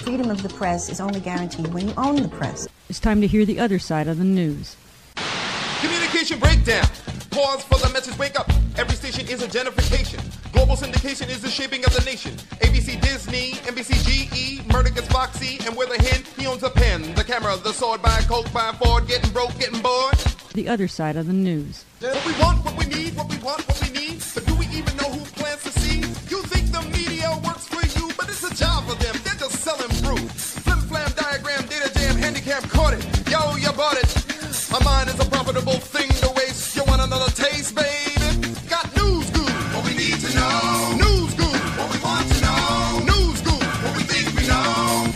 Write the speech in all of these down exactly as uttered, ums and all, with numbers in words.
freedom of the press is only guaranteed when you own the press. It's time to hear the other side of the news. Communication breakdown. Pause for the message, wake up. Every station is a gentrification. Global syndication is the shaping of the nation. A B C Disney, N B C G E, Murdoch gets Foxy, and with a hen, he owns a pen. The camera, the sword, by Coke, by Ford, getting broke, getting bored. The other side of the news. What we want, what we need, what we want, what we need. But do we even know who plants the seed? You think the media works for you, but it's a job for them. They're just selling brew. Flim flam, diagram, data jam, handicap, caught it. Yo, you bought it. My mind is a profitable thing to waste. You want another taste, baby? Got news good. What we need to know. News good. What we want to know. News good. What we think we know.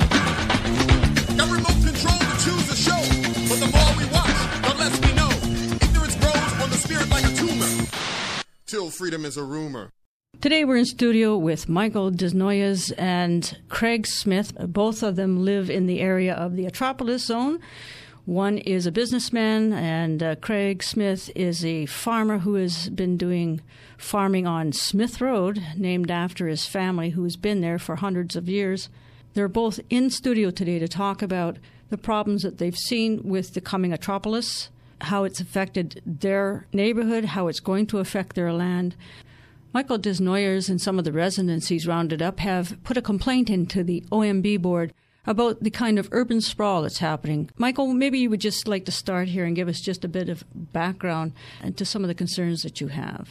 Got remote control to choose a show. But the more we watch, the less we know. Ignorance grows on the spirit like a tumor. Till freedom is a rumor. Today we're in studio with Michael Desnoyers and Craig Smith. Both of them live in the area of the Atropolis Zone. One is a businessman, and uh, Craig Smith is a farmer who has been doing farming on Smith Road, named after his family, who's been there for hundreds of years. They're both in studio today to talk about the problems that they've seen with the coming Atropolis, how it's affected their neighborhood, how it's going to affect their land. Michael Desnoyers and some of the residents he's rounded up have put a complaint into the O M B board about the kind of urban sprawl that's happening. Michael, maybe you would just like to start here and give us just a bit of background into some of the concerns that you have.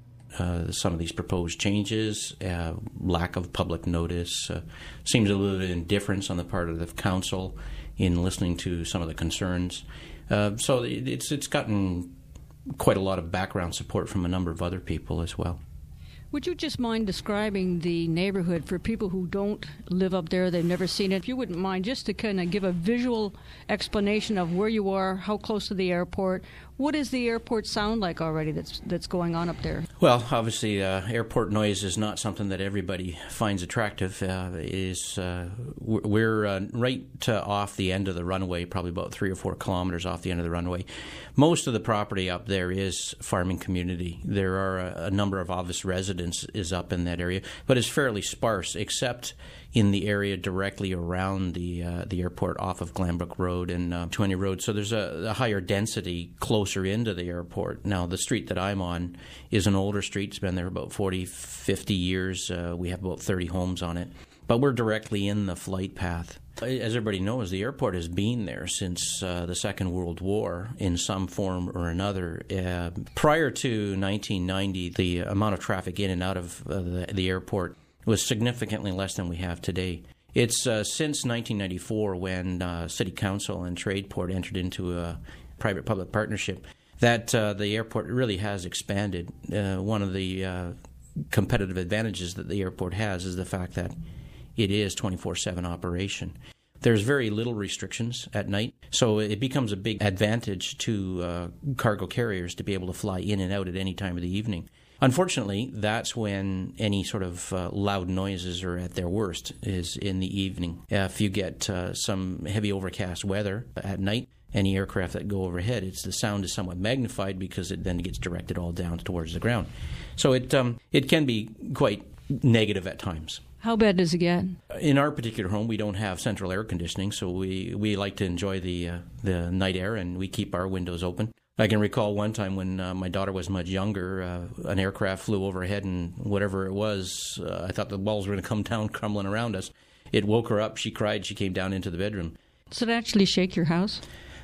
Uh, some of these proposed changes, uh, lack of public notice, uh, seems a little bit of indifference on the part of the council in listening to some of the concerns. Uh, so it's it's gotten quite a lot of background support from a number of other people as well. Would you just mind describing the neighborhood for people who don't live up there, they've never seen it? If you wouldn't mind, just to kind of give a visual explanation of where you are, how close to the airport. What does the airport sound like already that's that's going on up there? Well, obviously, uh, airport noise is not something that everybody finds attractive. Uh, it is uh, we're uh, right uh, off the end of the runway, probably about three or four kilometers off the end of the runway. Most of the property up there is farming community. There are a, a number of office residents is up in that area, but it's fairly sparse, except in the area directly around the uh, the airport off of Glanbrook Road and uh, Twinney Road. So there's a, a higher density closer into the airport. Now, the street that I'm on is an older street. It's been there about forty, fifty years. Uh, we have about thirty homes on it. But we're directly in the flight path. As everybody knows, the airport has been there since uh, the Second World War in some form or another. Uh, prior to nineteen ninety, the amount of traffic in and out of uh, the, the airport was significantly less than we have today. It's uh, since nineteen ninety-four, when uh, City Council and Tradeport entered into a private-public partnership, that uh, the airport really has expanded. Uh, one of the uh, competitive advantages that the airport has is the fact that it is twenty-four seven operation. There's very little restrictions at night, so it becomes a big advantage to uh, cargo carriers to be able to fly in and out at any time of the evening. Unfortunately, that's when any sort of uh, loud noises are at their worst, is in the evening. Uh, if you get uh, some heavy overcast weather at night, any aircraft that go overhead, it's the sound is somewhat magnified because it then gets directed all down towards the ground. So it um, it can be quite negative at times. How bad does it get? In our particular home, we don't have central air conditioning, so we, we like to enjoy the uh, the night air, and we keep our windows open. I can recall one time when uh, my daughter was much younger, uh, an aircraft flew overhead, and whatever it was, uh, I thought the walls were going to come down crumbling around us. It woke her up. She cried. She came down into the bedroom. Does it actually shake your house?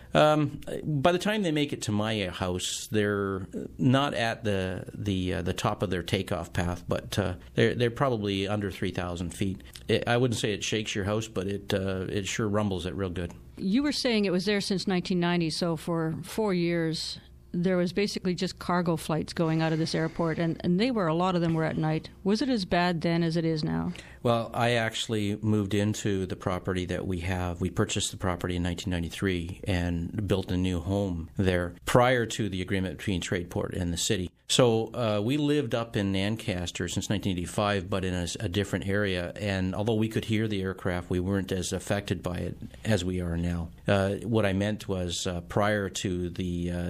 Um, by the time they make it to my house, they're not at the the uh, the top of their takeoff path, but uh, they're they're probably under three thousand feet. It, I wouldn't say it shakes your house, but it uh, it sure rumbles it real good. You were saying it was there since nineteen ninety, so for four years there was basically just cargo flights going out of this airport, and, and they were, a lot of them were at night. Was it as bad then as it is now? Well, I actually moved into the property that we have. We purchased the property in nineteen ninety-three and built a new home there prior to the agreement between Tradeport and the city. So uh, we lived up in Nancaster since nineteen eighty-five, but in a, a different area. And although we could hear the aircraft, we weren't as affected by it as we are now. Uh, what I meant was uh, prior to the uh, relationship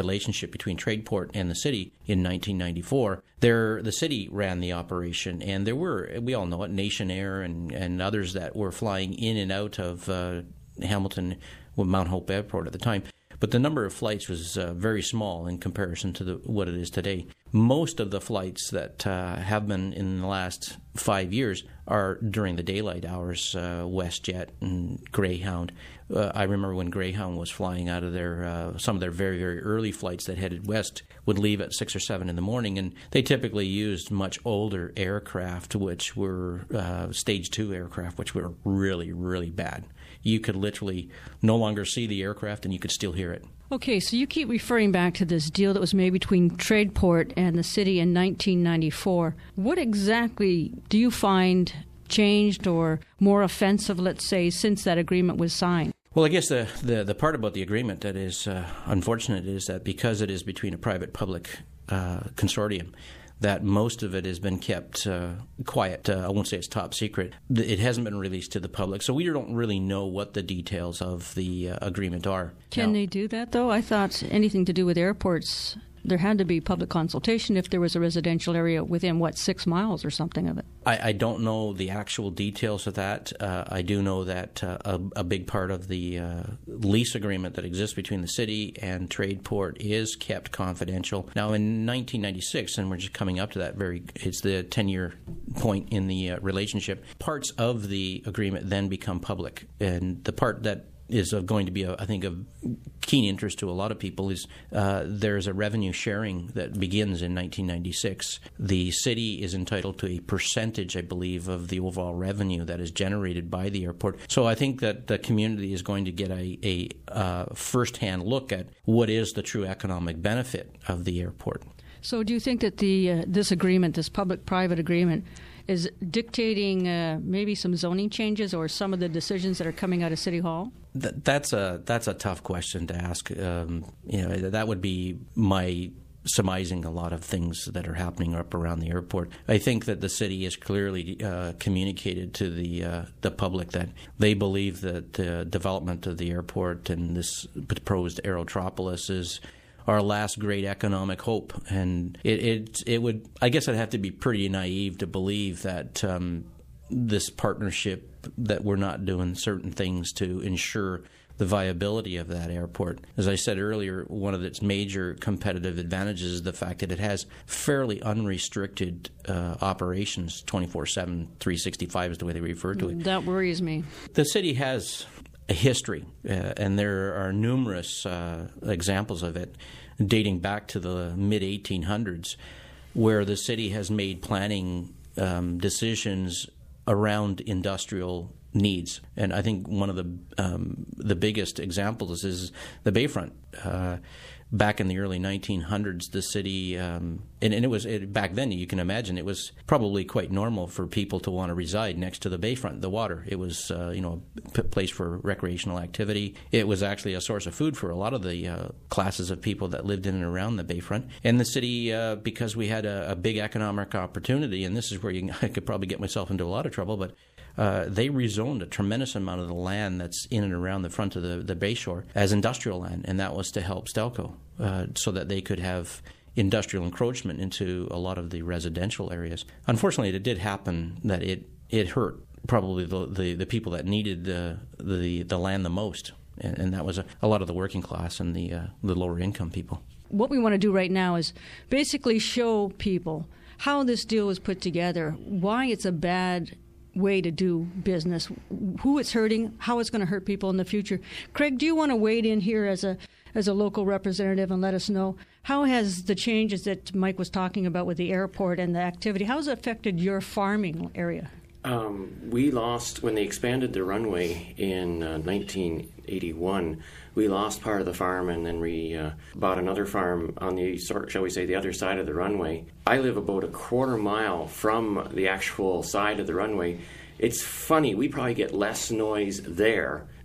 relationship between Tradeport and the city in nineteen ninety-four. There, the city ran the operation, and there were, we all know it, Nation Air and, and others that were flying in and out of uh, Hamilton, well, Mount Hope Airport at the time. But the number of flights was uh, very small in comparison to the, what it is today. Most of the flights that uh, have been in the last five years are during the daylight hours, uh, WestJet and Greyhound. Uh, I remember when Greyhound was flying out of their, uh, some of their very, very early flights that headed west would leave at six or seven in the morning, and they typically used much older aircraft, which were uh, stage two aircraft, which were really, really bad. You could literally no longer see the aircraft, and you could still hear it. Okay, so you keep referring back to this deal that was made between Tradeport and the city in nineteen ninety-four. What exactly do you find changed or more offensive, let's say, since that agreement was signed? Well, I guess the, the, the part about the agreement that is uh, unfortunate is that because it is between a private-public uh, consortium, that most of it has been kept uh, quiet. Uh, I won't say it's top secret. It hasn't been released to the public, so we don't really know what the details of the uh, agreement are. Can now, they do that, though? I thought anything to do with airports, there had to be public consultation if there was a residential area within, what, six miles or something of it. I, I don't know the actual details of that. Uh, I do know that uh, a, a big part of the uh, lease agreement that exists between the city and Tradeport is kept confidential. Now, in nineteen ninety-six, and we're just coming up to that very, it's the ten-year point in the uh, relationship, parts of the agreement then become public. And the part that is of going to be, a, I think, of keen interest to a lot of people is uh, there's a revenue sharing that begins in nineteen ninety-six. The city is entitled to a percentage, I believe, of the overall revenue that is generated by the airport. So I think that the community is going to get a, a uh, first-hand look at what is the true economic benefit of the airport. So do you think that the uh, this agreement, this public-private agreement, is dictating uh, maybe some zoning changes or some of the decisions that are coming out of City Hall? Th- that's a that's a tough question to ask. Um, you know, that would be my surmising a lot of things that are happening up around the airport. I think that the city has clearly uh, communicated to the uh, the public that they believe that the development of the airport and this proposed Aerotropolis is our last great economic hope, and it, it it would, I guess I'd have to be pretty naive to believe that um, this partnership, that we're not doing certain things to ensure the viability of that airport. As I said earlier, one of its major competitive advantages is the fact that it has fairly unrestricted uh, operations, twenty-four seven, three sixty-five is the way they refer to it. That worries me. The city has a history, uh, and there are numerous uh, examples of it dating back to the mid eighteen hundreds, where the city has made planning um, decisions around industrial needs. And I think one of the um, the biggest examples is the Bayfront. Uh, back in the early nineteen hundreds, the city, um, and, and it was it, back then, you can imagine, it was probably quite normal for people to want to reside next to the Bayfront, the water. It was, uh, you know, a p- place for recreational activity. It was actually a source of food for a lot of the uh, classes of people that lived in and around the Bayfront. And the city, uh, because we had a, a big economic opportunity, and this is where you can, I could probably get myself into a lot of trouble, but Uh, they rezoned a tremendous amount of the land that's in and around the front of the, the Bayshore as industrial land, and that was to help Stelco uh, so that they could have industrial encroachment into a lot of the residential areas. Unfortunately, it did happen that it, it hurt probably the, the, the people that needed the, the, the land the most, and, and that was a, a lot of the working class and the, uh, the lower income people. What we want to do right now is basically show people how this deal was put together, why it's a bad way to do business, who it's hurting, how it's going to hurt people in the future. Craig, do you want to wade in here as a as a local representative and let us know how has the changes that Mike was talking about with the airport and the activity, how has it affected your farming area? Um, we lost, when they expanded the runway in uh, nineteen eighty-one, we lost part of the farm, and then we uh, bought another farm on the, shall we say, the other side of the runway. I live about a quarter mile from the actual side of the runway. It's funny, we probably get less noise there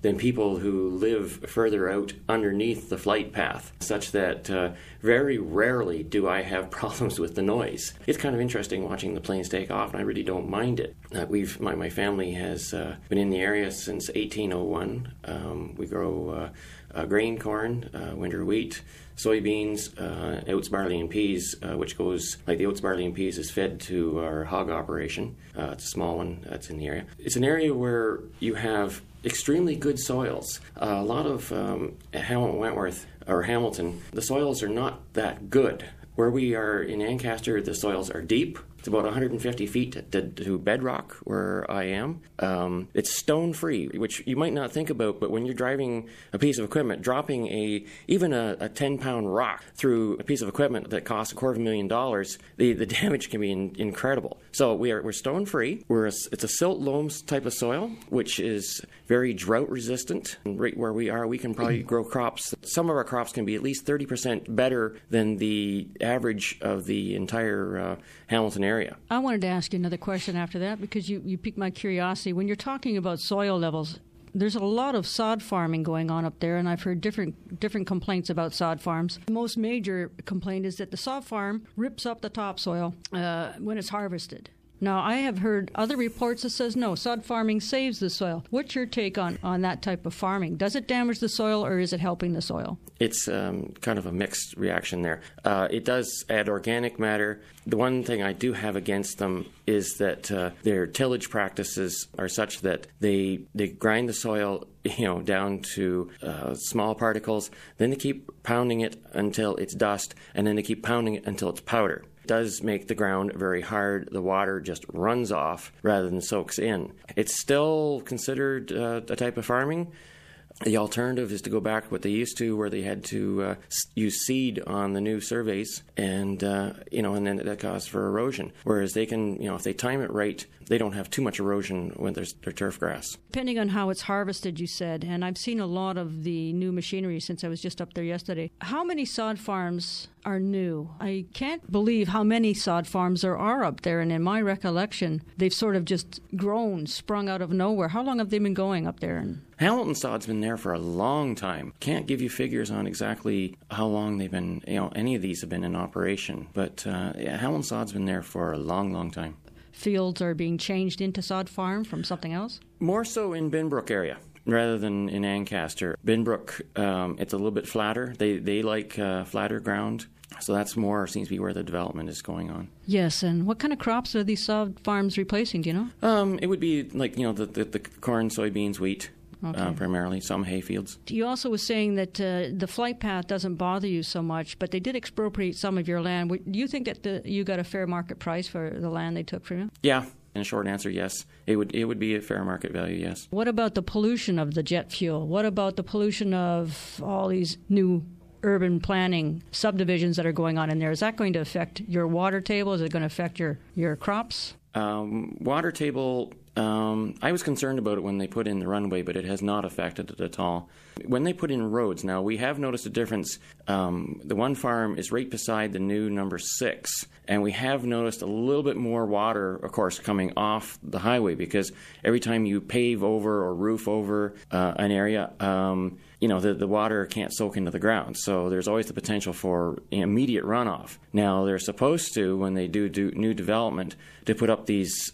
than people who live further out underneath the flight path, such that uh, very rarely do I have problems with the noise. It's kind of interesting watching the planes take off, and I really don't mind it. Uh, we've my, my family has uh, been in the area since eighteen oh one. Um, we grow uh, uh, grain, corn, uh, winter wheat, soybeans, uh, oats, barley, and peas, uh, which goes, like the oats, barley, and peas is fed to our hog operation. Uh, it's a small one that's in the area. It's an area where you have extremely good soils. Uh, a lot of um, Hamilton, Wentworth, or Hamilton, the soils are not that good. Where we are in Ancaster, the soils are deep. It's about one hundred fifty feet to, to bedrock where I am. Um, it's stone-free, which you might not think about, but when you're driving a piece of equipment, dropping a even a, a ten-pound rock through a piece of equipment that costs a quarter of a million dollars, the, the damage can be in, incredible. So we are, we're stone-free. We're a, it's a silt loam type of soil, which is very drought-resistant. And right where we are, we can probably grow crops. Some of our crops can be at least thirty percent better than the average of the entire uh, Hamilton area. I wanted to ask you another question after that, because you, you piqued my curiosity. When you're talking about soil levels, there's a lot of sod farming going on up there, and I've heard different different complaints about sod farms. The most major complaint is that the sod farm rips up the topsoil uh, when it's harvested. Now, I have heard other reports that says, no, sod farming saves the soil. What's your take on, on that type of farming? Does it damage the soil, or is it helping the soil? It's um, kind of a mixed reaction there. Uh, it does add organic matter. The one thing I do have against them is that uh, their tillage practices are such that they they grind the soil, you know, down to uh, small particles. Then they keep pounding it until it's dust, and then they keep pounding it until it's powder. Does make the ground very hard. The water just runs off rather than soaks in. It's still considered uh, a type of farming. The alternative is to go back to what they used to, where they had to uh, use seed on the new surveys, and uh, you know, and then that caused for erosion. Whereas they can, you know, if they time it right, they don't have too much erosion when there's their turf grass. Depending on how it's harvested, you said, and I've seen a lot of the new machinery since I was just up there yesterday. How many sod farms are new? I can't believe how many sod farms there are up there, and in my recollection, they've sort of just grown, sprung out of nowhere. How long have they been going up there? Hamilton sod's been there for a long time. Can't give you figures on exactly how long they've been, you know, any of these have been in operation, but uh, yeah, Hamilton sod's been there for a long, long time. Fields are being changed into sod farm from something else? More so in Binbrook area rather than in Ancaster. Binbrook, um, it's a little bit flatter. They they like uh, flatter ground, so that's more seems to be where the development is going on. Yes, and what kind of crops are these sod farms replacing? Do you know? Um, it would be like, you know, the the, the corn, soybeans, wheat. Okay. Uh, primarily, some hay fields. You also were saying that uh, the flight path doesn't bother you so much, but they did expropriate some of your land. Do you think that the, you got a fair market price for the land they took from you? Yeah. In a short answer, yes. It would it would be a fair market value, yes. What about the pollution of the jet fuel? What about the pollution of all these new urban planning subdivisions that are going on in there? Is that going to affect your water table? Is it going to affect your, your crops? Um, water table, um, I was concerned about it when they put in the runway, but it has not affected it at all. When they put in roads, now we have noticed a difference. Um, the one farm is right beside the new number six, and we have noticed a little bit more water, of course, coming off the highway, because every time you pave over or roof over uh, an area, um, you know, the, the water can't soak into the ground. So there's always the potential for immediate runoff. Now, they're supposed to, when they do, do new development, to put up these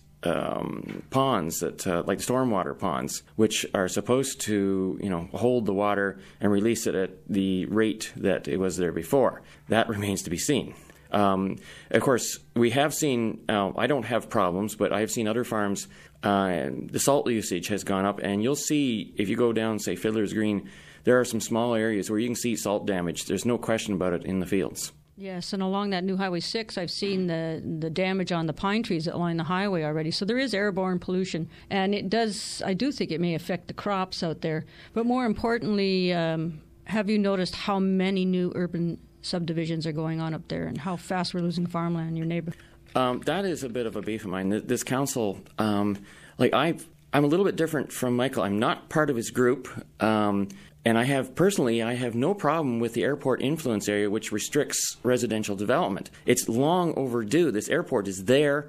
um, ponds, that uh, like stormwater ponds, which are supposed to, you know, hold the water and release it at the rate that it was there before. That remains to be seen. Um, of course, we have seen, uh, I don't have problems, but I have seen other farms, uh, the salt usage has gone up, and you'll see, if you go down, say, Fiddler's Green, there are some small areas where you can see salt damage. There's no question about it in the fields. Yes, and along that new Highway six, I've seen the the damage on the pine trees that line the highway already. So there is airborne pollution, and it does, I do think it may affect the crops out there. But more importantly, um, have you noticed how many new urban subdivisions are going on up there, and how fast we're losing farmland in your neighborhood? Um, that is a bit of a beef of mine. This council, um, like I've, I'm a little bit different from Michael. I'm not part of his group. Um, And I have, personally, I have no problem with the airport influence area, which restricts residential development. It's long overdue. This airport is there.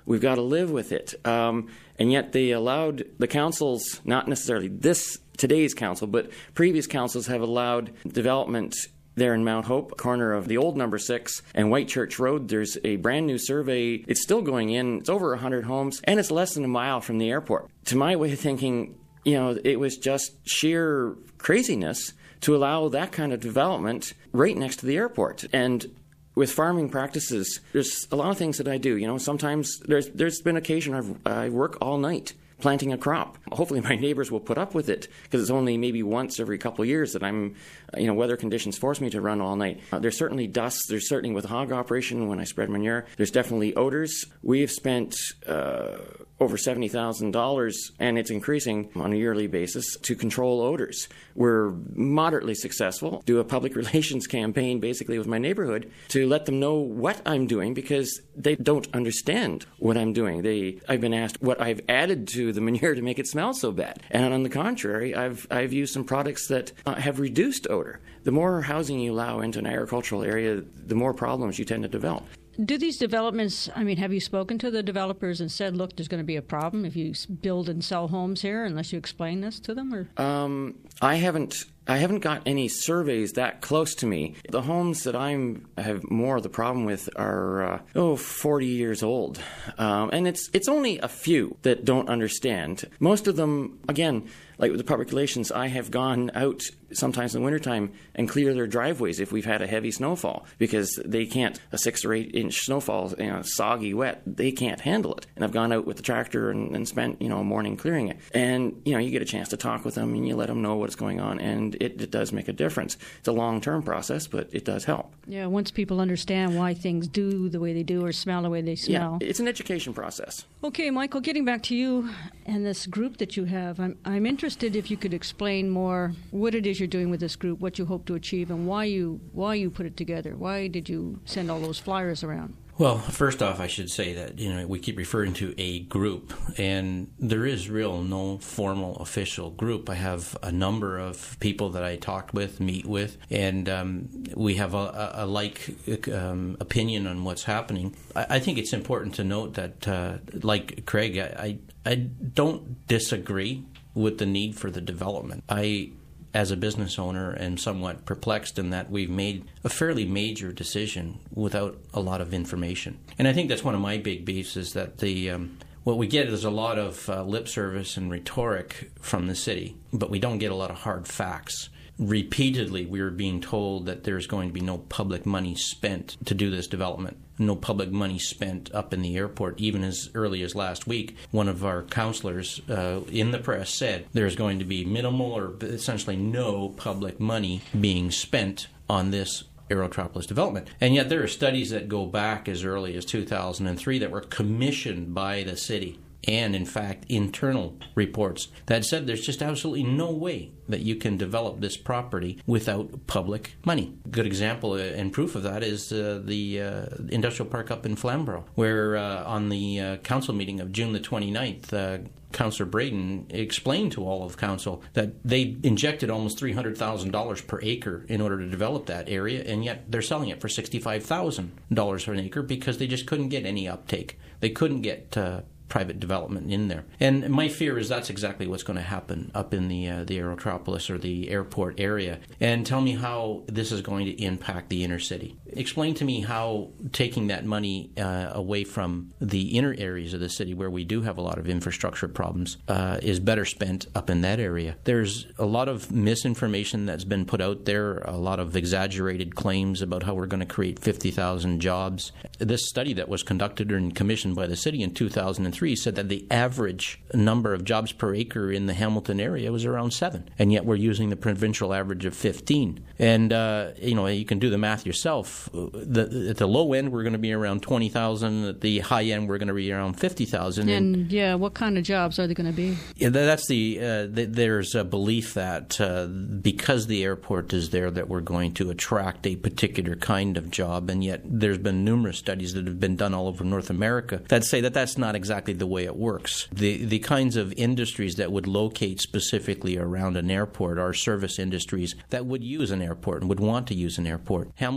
We've got to live with it. Um, and yet they allowed the councils, not necessarily this today's council, but previous councils have allowed development there in Mount Hope, corner of the old number six and Whitechurch Road. There's a brand new survey. It's still going in. It's over one hundred homes, and it's less than a mile from the airport. To my way of thinking, you know, it was just sheer craziness to allow that kind of development right next to the airport. And with farming practices, there's a lot of things that I do. You know, sometimes there's there's been occasion I've, I work all night planting a crop. Hopefully my neighbors will put up with it, because it's only maybe once every couple of years that I'm, you know, weather conditions force me to run all night. Uh, there's certainly dust. There's certainly with hog operation when I spread manure. There's definitely odors. We have spent uh, over seventy thousand dollars, and it's increasing on a yearly basis, to control odors. We're moderately successful. Do a public relations campaign basically with my neighborhood to let them know what I'm doing, because they don't understand what I'm doing. They, I've been asked what I've added to the manure to make it smell so bad. And on the contrary, I've I've used some products that uh, have reduced odor. The more housing you allow into an agricultural area, the more problems you tend to develop. Do these developments, I mean, have you spoken to the developers and said, look, there's going to be a problem if you build and sell homes here unless you explain this to them? Or um, I haven't I haven't got any surveys that close to me. The homes that I'm have more of the problem with are uh, oh forty years old, um, and it's it's only a few that don't understand. Most of them, again, like with the public relations, I have gone out sometimes in the wintertime and clear their driveways if we've had a heavy snowfall, because they can't, a six or eight inch snowfall, you know, soggy, wet, they can't handle it. And I've gone out with the tractor and, and spent, you know, a morning clearing it. And, you know, you get a chance to talk with them and you let them know what's going on, and it, it does make a difference. It's a long-term process, but it does help. Yeah, once people understand why things do the way they do or smell the way they smell. Yeah, it's an education process. Okay, Michael, getting back to you and this group that you have, I'm, I'm interested if you could explain more what it is you're doing with this group, what you hope to achieve, and why you why you put it together. Why did you send all those flyers around? Well, first off, I should say that, you know, we keep referring to a group, and there is real no formal official group. I have a number of people that I talked with, meet with, and um, we have a, a like um, opinion on what's happening. I, I think it's important to note that, uh, like Craig, I, I, I don't disagree with the need for the development. I as a business owner, am somewhat perplexed in that we've made a fairly major decision without a lot of information. And I think that's one of my big beefs, is that the um, what we get is a lot of uh, lip service and rhetoric from the city, but we don't get a lot of hard facts. Repeatedly, we were being told that there's going to be no public money spent to do this development. No public money spent up in the airport. Even as early as last week, one of our councillors uh, in the press said there's going to be minimal or essentially no public money being spent on this Aerotropolis development. And yet there are studies that go back as early as two thousand three that were commissioned by the city, and in fact internal reports that said there's just absolutely no way that you can develop this property without public money. A good example and proof of that is uh, the uh, industrial park up in Flamborough, where uh, on the uh, council meeting of June the twenty-ninth, uh, Councillor Braden explained to all of council that they injected almost three hundred thousand dollars per acre in order to develop that area, and yet they're selling it for sixty-five thousand dollars per acre because they just couldn't get any uptake. They couldn't get uh, private development in there. And my fear is that's exactly what's going to happen up in the uh, the Aerotropolis or the airport area. And tell me how this is going to impact the inner city. Explain to me how taking that money uh, away from the inner areas of the city where we do have a lot of infrastructure problems uh, is better spent up in that area. There's a lot of misinformation that's been put out there, a lot of exaggerated claims about how we're going to create fifty thousand jobs. This study that was conducted and commissioned by the city in two thousand three said that the average number of jobs per acre in the Hamilton area was around seven, and yet we're using the provincial average of fifteen. And uh, you know, you can do the math yourself. The, at the low end, we're going to be around twenty thousand. At the high end, we're going to be around fifty thousand. And, and yeah, what kind of jobs are they going to be? Yeah, that's the, uh, the there's a belief that uh, because the airport is there, that we're going to attract a particular kind of job, and yet there's been numerous studies that have been done all over North America that say that that's not exactly the way it works. The the kinds of industries that would locate specifically around an airport are service industries that would use an airport and would want to use an airport. Hamilton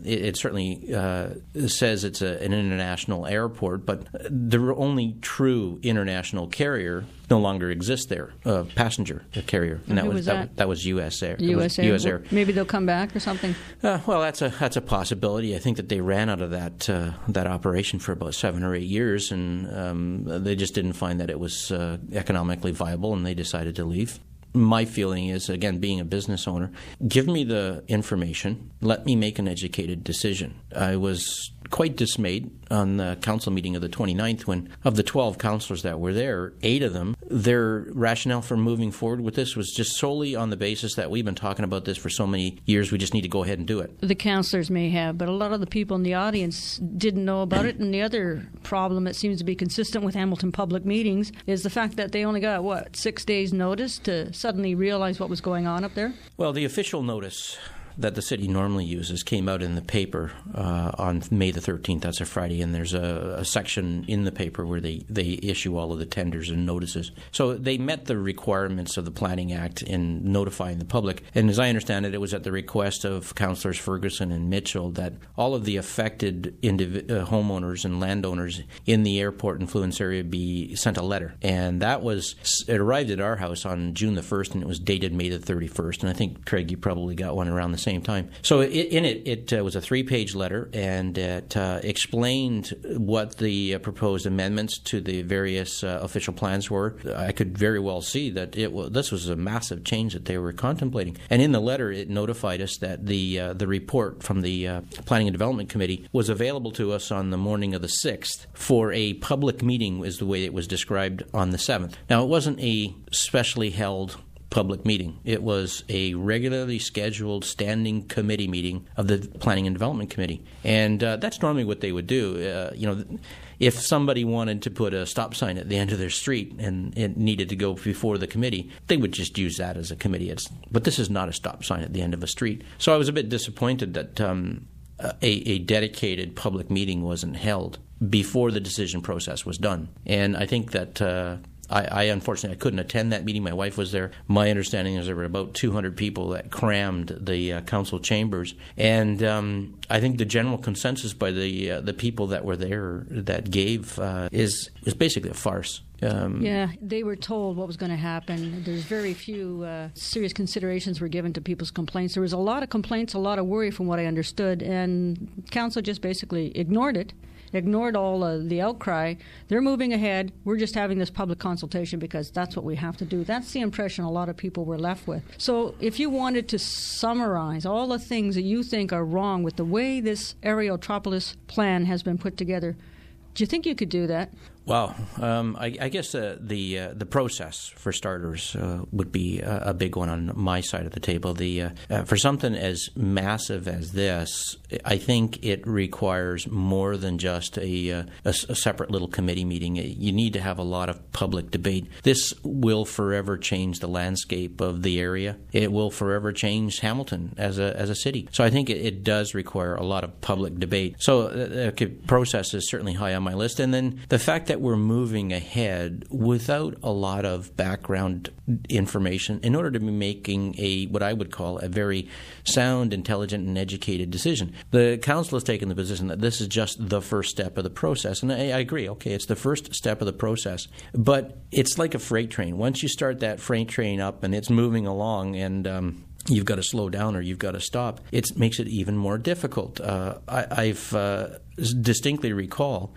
it, it certainly uh, says it's a, an international airport, but the only true international carrier no longer exists there, uh, passenger carrier, and, and that was, was that? that? that was U S Air. U S Air. U S Air. Maybe they'll come back or something. Uh, well, that's a that's a possibility. I think that they ran out of that uh, that operation for about seven or eight years, and um, they just didn't find that it was uh, economically viable, and they decided to leave. My feeling is, again, being a business owner, give me the information, let me make an educated decision. I was quite dismayed on the council meeting of the twenty-ninth when, of the twelve councillors that were there, eight of them, their rationale for moving forward with this was just solely on the basis that we've been talking about this for so many years, we just need to go ahead and do it. The councillors may have, but a lot of the people in the audience didn't know about it. And the other problem that seems to be consistent with Hamilton public meetings is the fact that they only got, what, six days' notice to suddenly realize what was going on up there? Well, the official notice that the city normally uses came out in the paper uh, on May the thirteenth. That's a Friday, and there's a, a section in the paper where they, they issue all of the tenders and notices. So they met the requirements of the Planning Act in notifying the public. And as I understand it, it was at the request of Councillors Ferguson and Mitchell that all of the affected indiv- uh, homeowners and landowners in the airport influence area be sent a letter. And that was, it arrived at our house on June the first, and it was dated May the thirty-first. And I think, Craig, you probably got one around the same same time. So it, in it, it uh, was a three-page letter, and it uh, explained what the uh, proposed amendments to the various uh, official plans were. I could very well see that it w- this was a massive change that they were contemplating. And in the letter, it notified us that the uh, the report from the uh, Planning and Development Committee was available to us on the morning of the sixth for a public meeting, is the way it was described, on the seventh. Now, it wasn't a specially held public meeting. It was a regularly scheduled standing committee meeting of the Planning and Development Committee. And uh, that's normally what they would do. Uh, you know, if somebody wanted to put a stop sign at the end of their street and it needed to go before the committee, they would just use that as a committee. It's, but this is not a stop sign at the end of a street. So I was a bit disappointed that um, a, a dedicated public meeting wasn't held before the decision process was done. And I think that uh, I, I unfortunately I couldn't attend that meeting. My wife was there. My understanding is there were about two hundred people that crammed the uh, council chambers, and um, I think the general consensus by the uh, the people that were there that gave uh, is is basically a farce. Um, yeah, they were told what was going to happen. There's very few uh, serious considerations were given to people's complaints. There was a lot of complaints, a lot of worry from what I understood, and council just basically ignored it. Ignored all uh, the outcry. They're moving ahead. We're just having this public consultation because that's what we have to do. That's the impression a lot of people were left with. So if you wanted to summarize all the things that you think are wrong with the way this Aerotropolis plan has been put together, do you think you could do that? Well, um, I, I guess uh, the uh, the process, for starters, uh, would be a, a big one on my side of the table. The uh, uh, for something as massive as this, I think it requires more than just a, uh, a, a separate little committee meeting. You need to have a lot of public debate. This will forever change the landscape of the area. It will forever change Hamilton as a as a city. So I think it, it does require a lot of public debate. So the uh, process is certainly high on my list. And then the fact that we're moving ahead without a lot of background information in order to be making a what I would call a very sound, intelligent, and educated decision. The council has taken the position that this is just the first step of the process, and I, I agree. Okay, it's the first step of the process, but it's like a freight train. Once you start that freight train up and it's moving along, and um, you've got to slow down or you've got to stop, it makes it even more difficult. Uh, I, I've uh, distinctly recall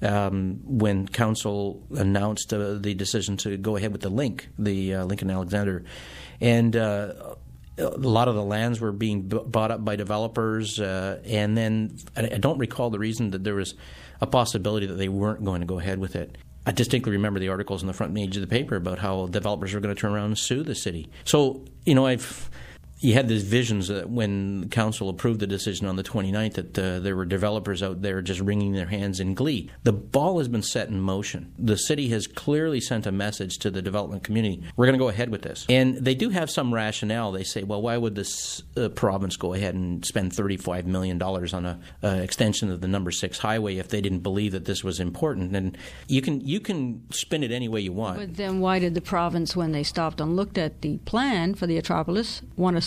Um, when council announced uh, the decision to go ahead with the link, the uh, Lincoln Alexander, and uh, a lot of the lands were being b- bought up by developers, uh, and then I don't recall the reason that there was a possibility that they weren't going to go ahead with it. I distinctly remember the articles on the front page of the paper about how developers were going to turn around and sue the city. So, you know, I've... You had these visions that when council approved the decision on the twenty-ninth that uh, there were developers out there just wringing their hands in glee. The ball has been set in motion. The city has clearly sent a message to the development community. We're going to go ahead with this. And they do have some rationale. They say, well, why would this uh, province go ahead and spend thirty-five million dollars on an uh, extension of the number six highway if they didn't believe that this was important? And you can, you can spin it any way you want. But then why did the province, when they stopped and looked at the plan for the Aerotropolis, want to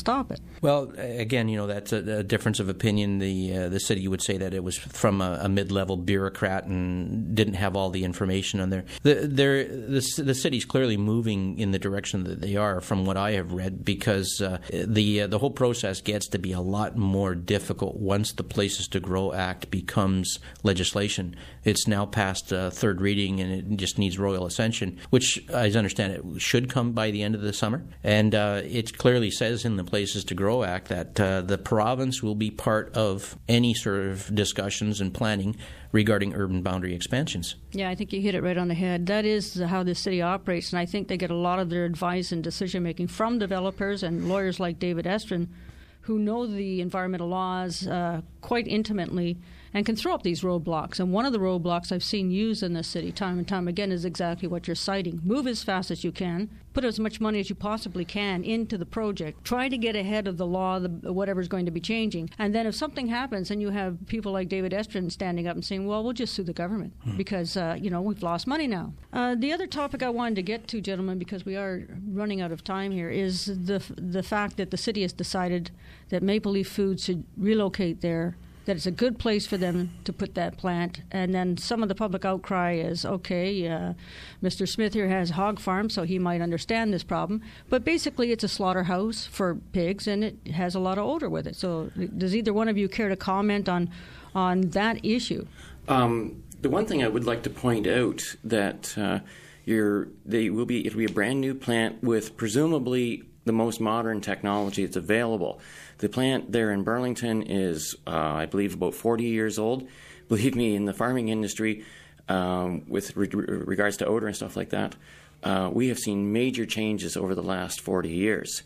stop it. Well, again, you know, that's a, a difference of opinion. The uh, the city would say that it was from a, a mid-level bureaucrat and didn't have all the information on there. The, the, the city's clearly moving in the direction that they are, from what I have read, because uh, the uh, the whole process gets to be a lot more difficult once the Places to Grow Act becomes legislation. It's now past uh, third reading, and it just needs royal ascension, which, as I understand it, should come by the end of the summer. And uh, it clearly says in the Places to Grow Act that uh, the province will be part of any sort of discussions and planning regarding urban boundary expansions. Yeah, I think you hit it right on the head. That is how the city operates, and I think they get a lot of their advice and decision-making from developers and lawyers like David Estrin, who know the environmental laws uh, quite intimately and can throw up these roadblocks. And one of the roadblocks I've seen used in this city time and time again is exactly what you're citing. Move as fast as you can. Put as much money as you possibly can into the project. Try to get ahead of the law, the, whatever's going to be changing. And then if something happens and you have people like David Estrin standing up and saying, well, we'll just sue the government hmm. because, uh, you know, we've lost money now. Uh, the other topic I wanted to get to, gentlemen, because we are running out of time here, is the the fact that the city has decided that Maple Leaf Foods should relocate there, that it's a good place for them to put that plant. And then some of the public outcry is, okay, uh, Mister Smith here has a hog farm, so he might understand this problem. But basically it's a slaughterhouse for pigs, and it has a lot of odor with it. So does either one of you care to comment on on that issue? Um, the one thing I would like to point out that uh, you're, they will be it'll be a brand new plant with presumably the most modern technology that's available. The plant there in Burlington is, uh, I believe, about forty years old. Believe me, in the farming industry, um, with re- regards to odor and stuff like that, uh, we have seen major changes over the last forty years.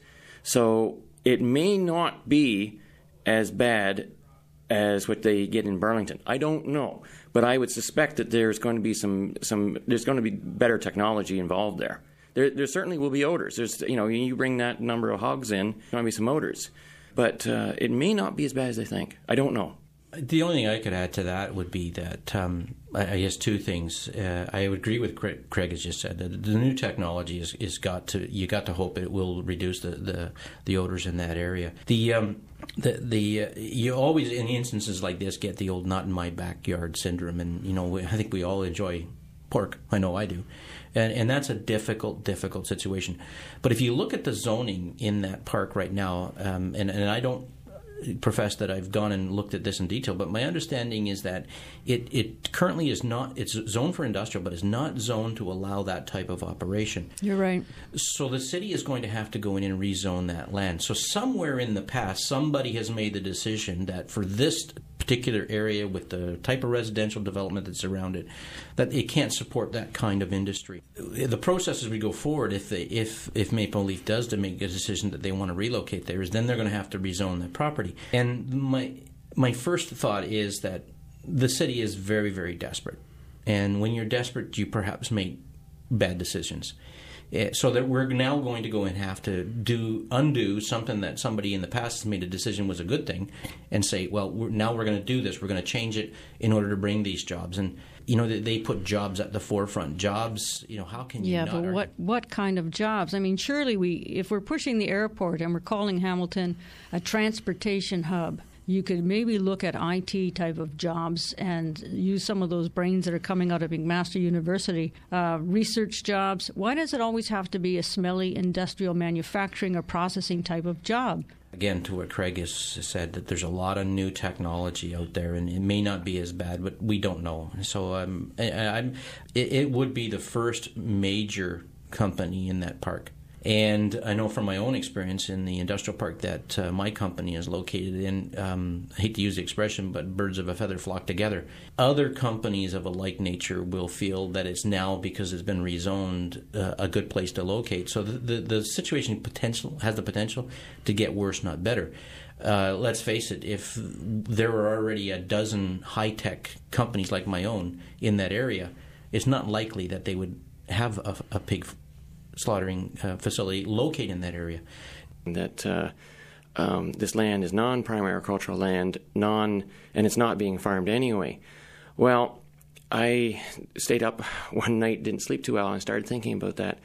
So it may not be as bad as what they get in Burlington. I don't know, but I would suspect that there's going to be some, some there's going to be better technology involved there. There, there certainly will be odors. There's, you know, you bring that number of hogs in, there's going to be some odors. But uh, it may not be as bad as they think. I don't know. The only thing I could add to that would be that, um, I guess, two things. Uh, I would agree with Craig, Craig has just said that the new technology is, is got to, you got to hope it will reduce the, the, the odors in that area. The um, the the uh, you always, in instances like this, get the old not in my backyard syndrome, and you know, I think we all enjoy pork. I know I do. And, and that's a difficult, difficult situation. But if you look at the zoning in that park right now, um, and, and I don't profess that I've gone and looked at this in detail, but my understanding is that it, it currently is not, it's zoned for industrial, but is not zoned to allow that type of operation. You're right. So the city is going to have to go in and rezone that land. So somewhere in the past, somebody has made the decision that for this particular area with the type of residential development that's around it, that it can't support that kind of industry. The process as we go forward, if they, if if Maple Leaf does to make a decision that they want to relocate there, is then they're going to have to rezone that property. And my my first thought is that the city is very, very desperate. And when you're desperate, you perhaps make bad decisions. So that we're now going to go and have to do undo something that somebody in the past has made a decision was a good thing, and say, well, we're, now we're going to do this. We're going to change it in order to bring these jobs. And you know, they, they put jobs at the forefront. Jobs, you know, how can you yeah, not? Yeah, but argue? what what kind of jobs? I mean, surely we, if we're pushing the airport and we're calling Hamilton a transportation hub, you could maybe look at I T type of jobs and use some of those brains that are coming out of McMaster University. Uh, research jobs. Why does it always have to be a smelly industrial manufacturing or processing type of job? Again, to what Craig has said, that there's a lot of new technology out there, and it may not be as bad, but we don't know. So um, I, I'm, it, it would be the first major company in that park. And I know from my own experience in the industrial park that uh, my company is located in, um, I hate to use the expression, but birds of a feather flock together. Other companies of a like nature will feel that it's now, because it's been rezoned, uh, a good place to locate. So the, the, the situation potential has the potential to get worse, not better. Uh, let's face it, if there were already a dozen high-tech companies like my own in that area, it's not likely that they would have a, a pig slaughtering uh, facility located in that area. That uh, um, this land is non-prime agricultural land, non, and it's not being farmed anyway. Well, I stayed up one night, didn't sleep too well, and started thinking about that.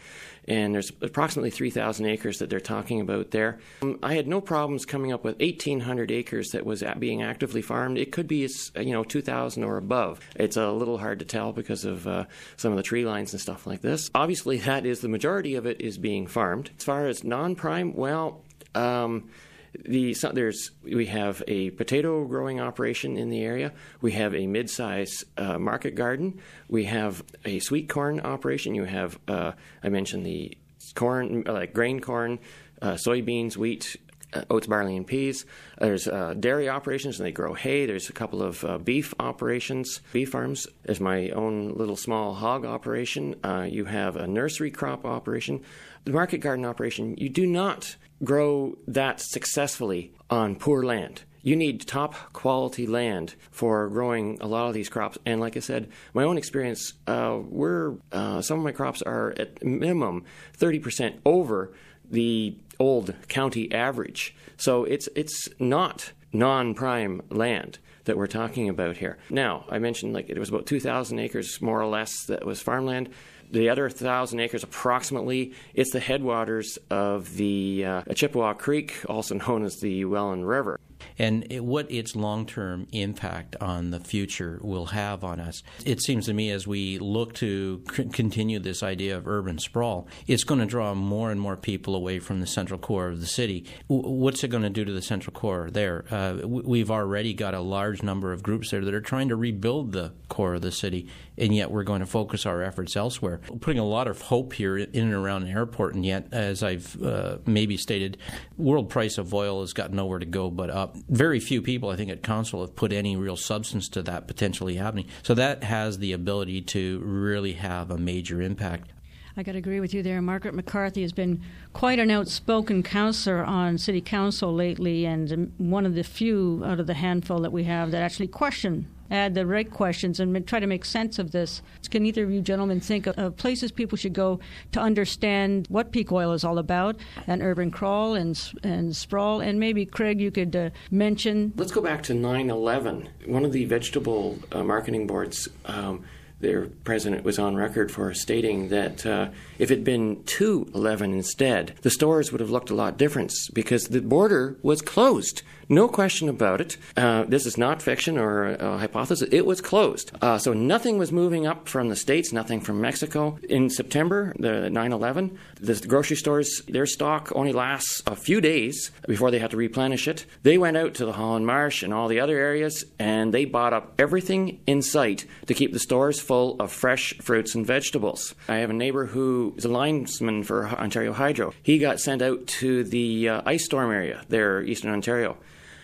and there's approximately three thousand acres that they're talking about there. Um, I had no problems coming up with eighteen hundred acres that was being actively farmed. It could be, you know, two thousand or above. It's a little hard to tell because of uh, some of the tree lines and stuff like this. Obviously, that is the majority of it is being farmed. As far as non-prime, well, um, The, so there's we have a potato growing operation in the area. We have a mid-size uh, market garden. We have a sweet corn operation. You have uh, I mentioned the corn, uh, like grain corn, uh, soybeans, wheat, uh, oats, barley, and peas. There's uh, dairy operations, and they grow hay. There's a couple of uh, beef operations, beef farms. There's my own little small hog operation. Uh, you have a nursery crop operation. The market garden operation, you do not grow that successfully on poor land. You need top quality land for growing a lot of these crops. And like I said, my own experience, uh, we're uh, some of my crops are at minimum thirty percent over the old county average. So it's it's not non-prime land that we're talking about here. Now, I mentioned like it was about two thousand acres more or less that was farmland. The other one thousand acres approximately, it's the headwaters of the uh, Chippewa Creek, also known as the Welland River. And it, what its long-term impact on the future will have on us. It seems to me as we look to c- continue this idea of urban sprawl, it's going to draw more and more people away from the central core of the city. W- what's it going to do to the central core there? Uh, w- we've already got a large number of groups there that are trying to rebuild the core of the city, and yet we're going to focus our efforts elsewhere. We're putting a lot of hope here in and around an airport, and yet, as I've uh, maybe stated, world price of oil has got nowhere to go but up. Very few people, I think, at Council have put any real substance to that potentially happening. So that has the ability to really have a major impact. I got to agree with you there. Margaret McCarthy has been quite an outspoken councillor on City Council lately, and one of the few out of the handful that we have that actually question, add the right questions, and try to make sense of this. Can either of you gentlemen think of, of places people should go to understand what peak oil is all about, and urban crawl and and sprawl? And maybe, Craig, you could uh, mention... Let's go back to nine eleven. One of the vegetable uh, marketing boards... Um, Their president was on record for stating that uh, if it had been two eleven instead, the stores would have looked a lot different because the border was closed. No question about it. Uh, this is not fiction or a hypothesis. It was closed. Uh, so nothing was moving up from the States, nothing from Mexico. In September, the nine eleven, the grocery stores, their stock only lasts a few days before they have to replenish it. They went out to the Holland Marsh and all the other areas, and they bought up everything in sight to keep the stores full of fresh fruits and vegetables. I have a neighbor who is a linesman for Ontario Hydro. He got sent out to the uh, ice storm area there, Eastern Ontario.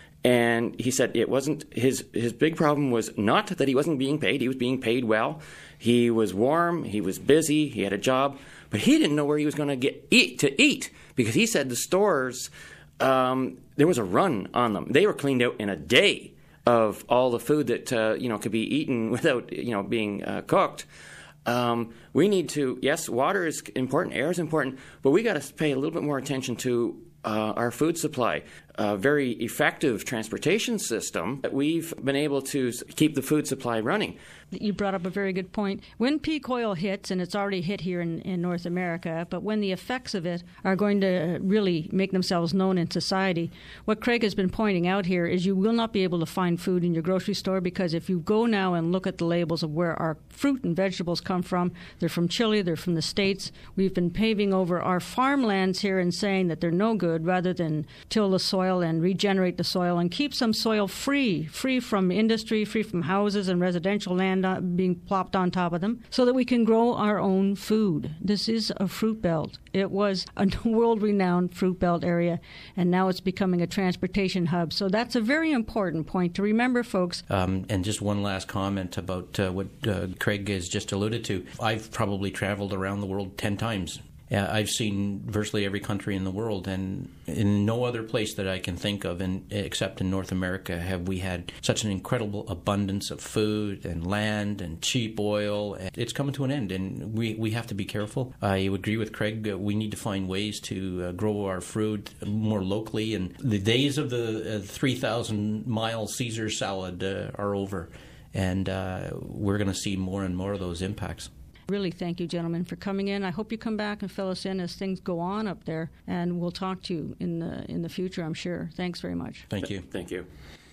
And he said it wasn't his his big problem was not that he wasn't being paid. He was being paid well. He was warm. He was busy. He had a job. But he didn't know where he was going to get eat to eat because he said the stores, um, there was a run on them. They were cleaned out in a day of all the food that uh, you know could be eaten without you know being uh, cooked. Um, we need to, yes, water is important, air is important, but we got to pay a little bit more attention to uh, our food supply. A very effective transportation system that we've been able to keep the food supply running. You brought up a very good point. When peak oil hits, and it's already hit here in, in North America, but when the effects of it are going to really make themselves known in society, what Craig has been pointing out here is you will not be able to find food in your grocery store because if you go now and look at the labels of where our fruit and vegetables come from, they're from Chile, they're from the States. We've been paving over our farmlands here and saying that they're no good rather than till the soil and regenerate the soil and keep some soil free, free from industry, free from houses and residential land being plopped on top of them, so that we can grow our own food. This is a fruit belt. It was a world-renowned fruit belt area, and now it's becoming a transportation hub. So that's a very important point to remember, folks. Um, and just one last comment about uh, what uh, Craig has just alluded to. I've probably traveled around the world ten times. Uh, I've seen virtually every country in the world, and in no other place that I can think of, in, except in North America, have we had such an incredible abundance of food and land and cheap oil. It's coming to an end, and we, we have to be careful. I would agree with Craig. Uh, we need to find ways to uh, grow our food more locally, and the days of the uh, three thousand mile Caesar salad uh, are over, and uh, we're going to see more and more of those impacts. Really thank you, gentlemen, for coming in. I hope you come back and fill us in as things go on up there, and we'll talk to you in the in the future, I'm sure. Thanks very much. Thank you. Thank you.